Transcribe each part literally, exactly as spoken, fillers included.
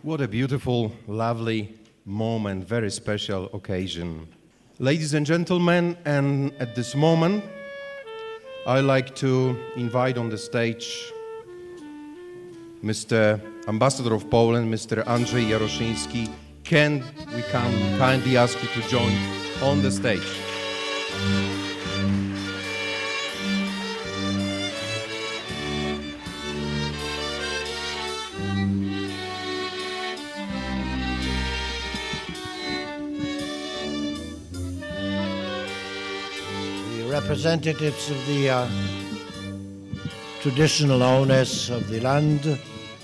What a beautiful, lovely moment, very special occasion. Ladies and gentlemen, and at this moment, I'd like to invite on the stage Mister Ambassador of Poland, Mister Andrzej Jaroszyński. Can we can kindly ask you to join on the stage? Representatives of the uh, traditional owners of the land,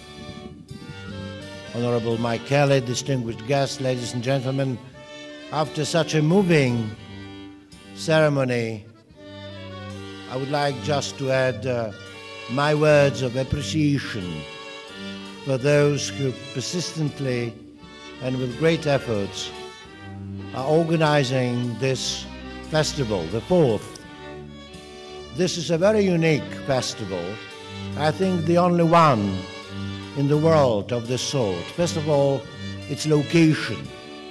Honorable Mike Kelly, distinguished guests, ladies and gentlemen, after such a moving ceremony, I would like just to add uh, my words of appreciation for those who persistently and with great efforts are organizing this festival, the fourth. This is a very unique festival, I think the only one in the world of this sort. First of all, its location.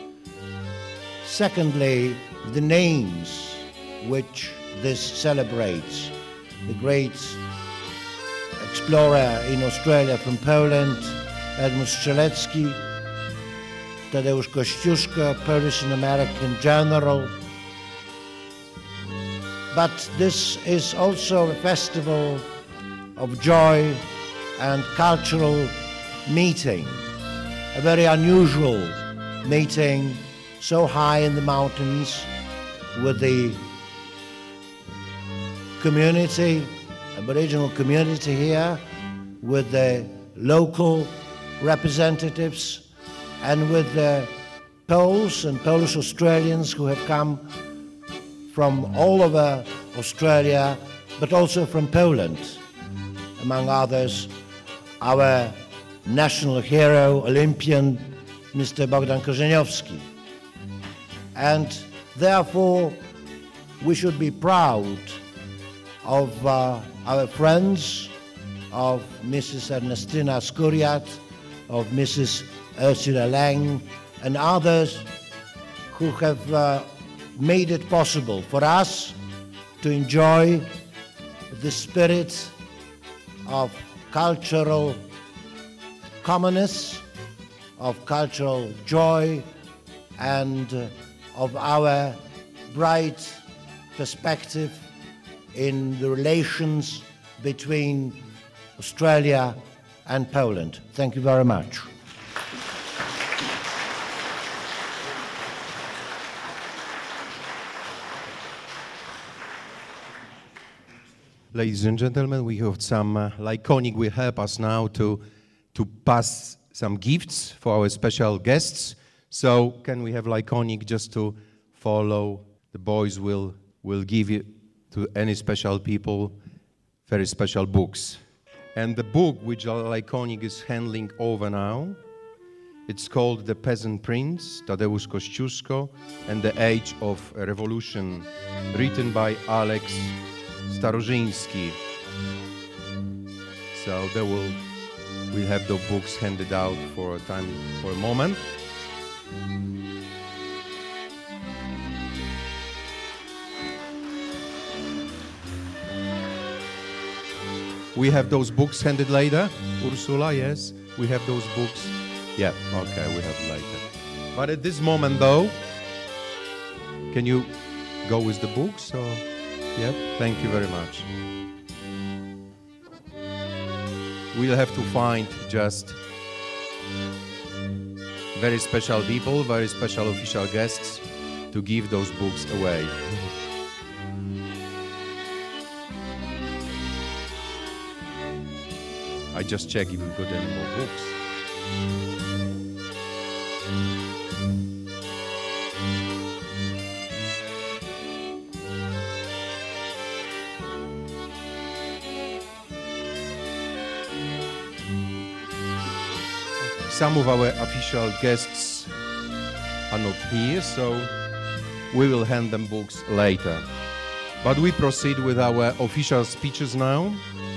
Secondly, the names which this celebrates. The great explorer in Australia from Poland, Edmund Strzelecki, Tadeusz Kościuszko, Polish and American general. But this is also a festival of joy and cultural meeting, a very unusual meeting so high in the mountains with the community, Aboriginal community here, with the local representatives and with the Poles and Polish Australians who have come from all over Australia, but also from Poland. Among others, our national hero, Olympian, Mister Bogdan Korzeniowski. And therefore, we should be proud of uh, our friends, of Missus Ernestina Skuriat, of Missus Ursula Lang, and others who have uh, made it possible for us to enjoy the spirit of cultural commonness, of cultural joy, and uh, of our bright perspective in the relations between Australia and Poland. Thank you very much. Ladies and gentlemen, we have some uh, Lyconic will help us now to, to pass some gifts for our special guests. So can we have Lyconic just to follow? The boys will, will give you to any special people very special books. And the book which Lyconic is handling over now, it's called The Peasant Prince, Tadeusz Kościuszko, and the Age of Revolution, written by Alex Starożyński. So they will we'll have the books handed out for a time for a moment. We have those books handed later. Ursula, yes, we have those books. Yeah, okay, we have later. But at this moment though, can you go with the books or? Yep, thank you very much. We'll have to find just very special people, very special official guests to give those books away. I just check if we've got any more books. Some of our official guests are not here, so we will hand them books later. But we proceed with our official speeches now.